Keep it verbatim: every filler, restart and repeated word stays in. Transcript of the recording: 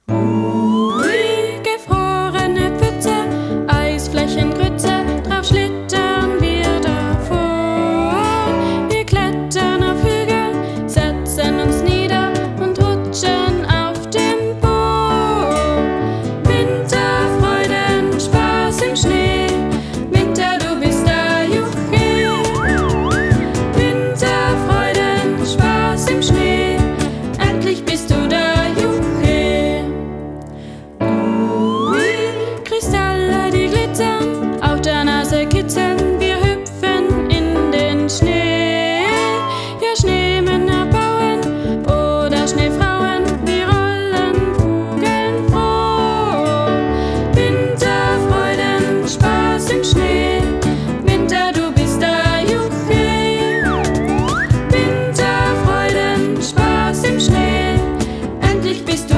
Ui, gefrorene Pfütze, Eisflächen, Grütze, drauf schlittern wir davor. Wir klettern auf Hügel, setzen uns nieder und rutschen auf dem Po. Winterfreuden, Spaß im Schnee, Winter, du bist da, juchhe. Winterfreuden, Spaß im Schnee, endlich bist du da, juchhe. Kristalle, die glitzern, auf der Nase kitzeln, wir hüpfen in den Schnee. Ja, Schneemänner bauen oder Schneefrauen, wir rollen kugelnfroh. Winterfreuden, Spaß im Schnee, Winter, du bist da, juchhe. Winterfreuden, Spaß im Schnee, endlich bist du